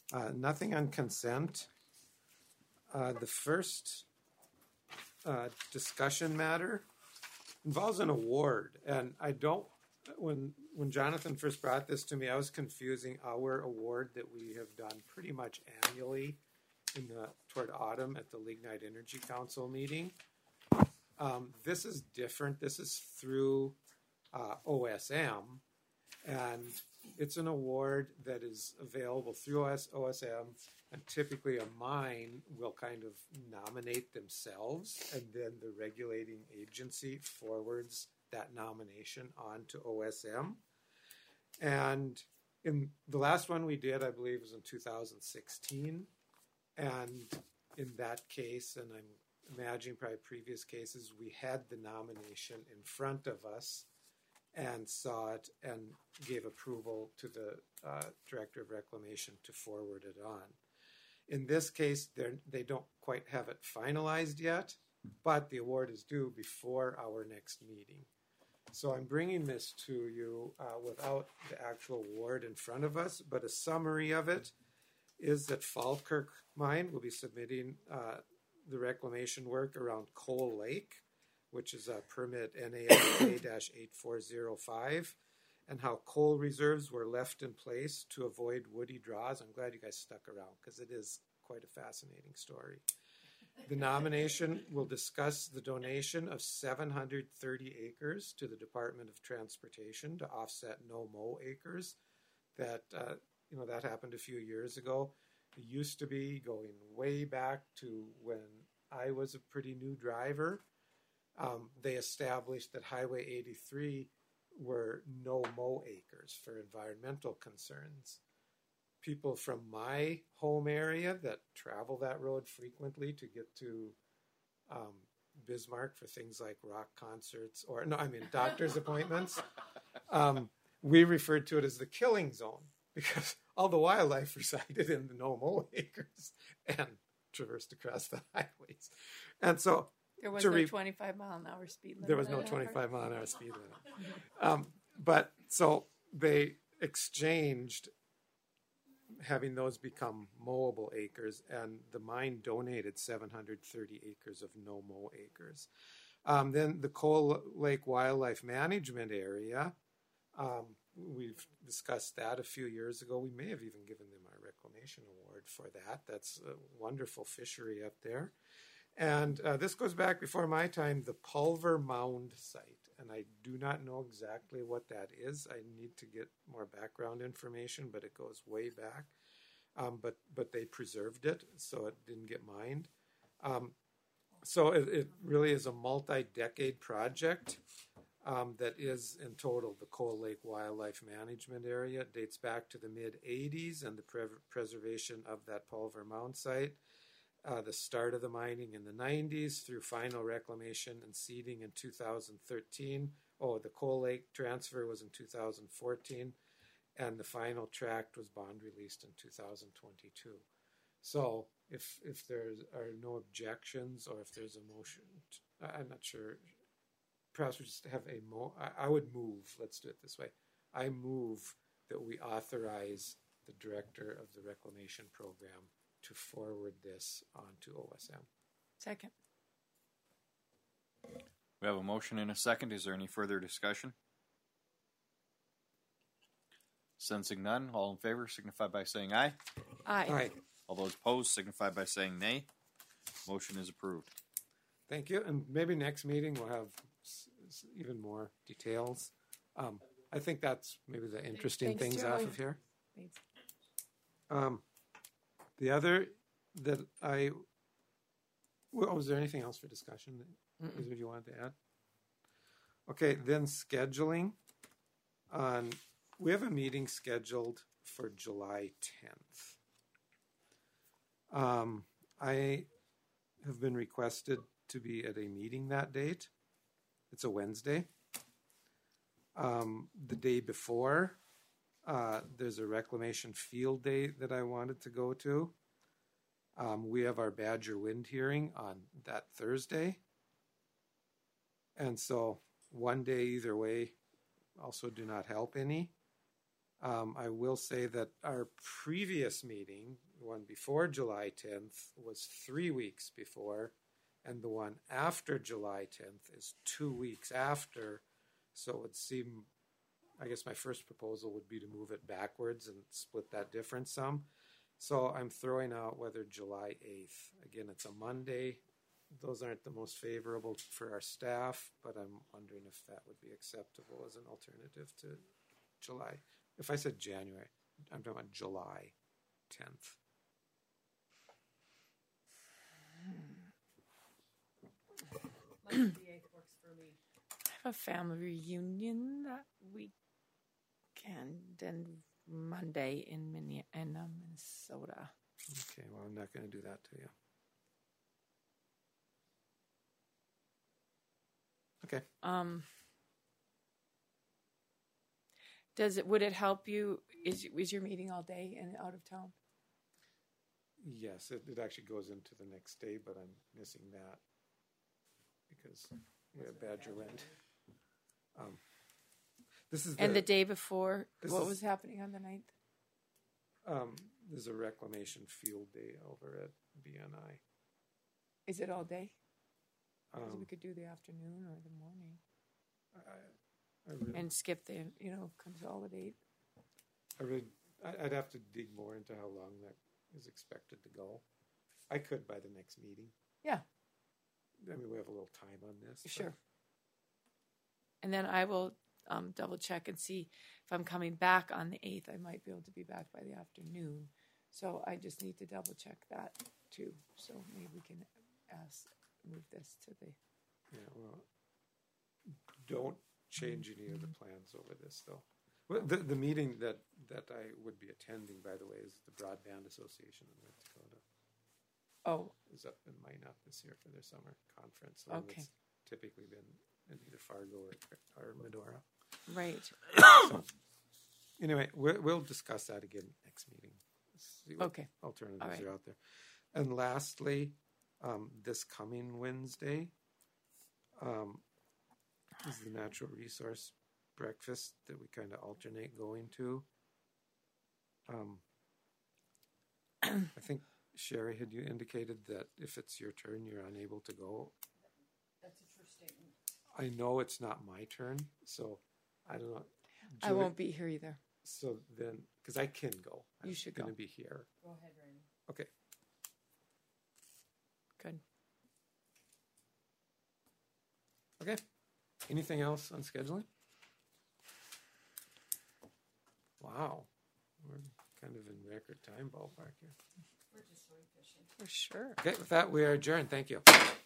Nothing on consent. The first discussion matter involves an award, and I don't. When Jonathan first brought this to me, I was confusing our award that we have done pretty much annually toward autumn at the Lignite Energy Council meeting. This is different. This is through OSM, and it's an award that is available through OSM, and typically a mine will kind of nominate themselves, and then the regulating agency forwards that nomination on to OSM. And in the last one we did, I believe, was in 2016. And in that case, and I'm imagining probably previous cases, we had the nomination in front of us and saw it and gave approval to the Director of Reclamation to forward it on. In this case, they don't quite have it finalized yet, but the award is due before our next meeting. So I'm bringing this to you without the actual award in front of us, but a summary of it is that Falkirk Mine will be submitting the reclamation work around Coal Lake, which is a permit NAIK-8405, and how coal reserves were left in place to avoid woody draws. I'm glad you guys stuck around because it is quite a fascinating story. The nomination will discuss the donation of 730 acres to the Department of Transportation to offset no-mow acres. That that happened a few years ago. It used to be, going way back to when I was a pretty new driver, they established that Highway 83 were no-mow acres for environmental concerns. People from my home area that travel that road frequently to get to Bismarck for things like rock concerts doctor's appointments, we referred to it as the killing zone because all the wildlife resided in the no-mow acres and traversed across the highways. And so there was no 25-mile-an-hour speed limit. There was no 25-mile-an-hour speed limit. But so they exchanged having those become mowable acres, and the mine donated 730 acres of no-mow acres. Then the Coal Lake Wildlife Management Area, we've discussed that a few years ago. We may have even given them our reclamation award for that. That's a wonderful fishery up there. And this goes back before my time, the Pulver Mound site. And I do not know exactly what that is. I need to get more background information, but it goes way back. But they preserved it, so it didn't get mined. So it really is a multi-decade project that is, in total, the Coal Lake Wildlife Management Area. It dates back to the mid-'80s and the preservation of that Pulver Mound site. The start of the mining in the 90s through final reclamation and seeding in 2013. The Coal Lake transfer was in 2014, and the final tract was bond released in 2022. So if there are no objections or if there's a motion, I'm not sure. Perhaps we just have I would move, let's do it this way. I move that we authorize the director of the reclamation program to forward this on to OSM. Second. We have a motion and a second. Is there any further discussion? Sensing none, all in favor signify by saying aye. Aye. Aye. All those opposed signify by saying nay. Motion is approved. Thank you. And maybe next meeting we'll have even more details. I think that's maybe the interesting Thanks, things Joey. off of here. Thanks. The other that was there anything else for discussion that you wanted to add? Okay, then scheduling. We have a meeting scheduled for July 10th. I have been requested to be at a meeting that date. It's a Wednesday. The day before, there's a reclamation field day that I wanted to go to. We have our Badger Wind hearing on that Thursday. And so one day either way also do not help any. I will say that our previous meeting, the one before July 10th, was 3 weeks before, and the one after July 10th is 2 weeks after. So it would seem, I guess my first proposal would be to move it backwards and split that difference some. So I'm throwing out whether July 8th. Again, it's a Monday. Those aren't the most favorable for our staff, but I'm wondering if that would be acceptable as an alternative to July. If I said January, I'm talking about July 10th. Monday the 8th works for me. I have a family reunion that weekend and Monday in Minnesota. Okay, well, I'm not going to do that to you. Okay. Would it help you? Is your meeting all day and out of town? Yes, it actually goes into the next day, but I'm missing that because we have Badger Rent. This is the day before, what was happening on the 9th? There's a reclamation field day over at BNI. Is it all day? We could do the afternoon or the morning. And skip the, consolidate. I'd have to dig more into how long that is expected to go. I could by the next meeting. Yeah. I mean, we have a little time on this. Sure. And then I will double check and see if I'm coming back on the 8th. I might be able to be back by the afternoon. So I just need to double check that too. So maybe we can move this to the... Yeah, well, don't change any of the plans over this, though. Well, the meeting that I would be attending, by the way, is the Broadband Association of North Dakota. Oh. Is up in Minot this year for their summer conference. Okay. It's typically been in either Fargo or Medora. Right. So, anyway, we'll discuss that again next meeting. See what alternatives are out there. And lastly, this coming Wednesday is the natural resource breakfast that we kind of alternate going to. I think, Sherry, had you indicated that if it's your turn, you're unable to go? That's a true statement. I know it's not my turn, so I don't know. Julie, I won't be here either. So then, because I can go. You should go. I'm going to be here. Go ahead, Randy. Okay. Good. Okay. Anything else on scheduling? Wow. We're kind of in record time ballpark here. We're just so efficient. For sure. Okay, with that, we are adjourned. Thank you.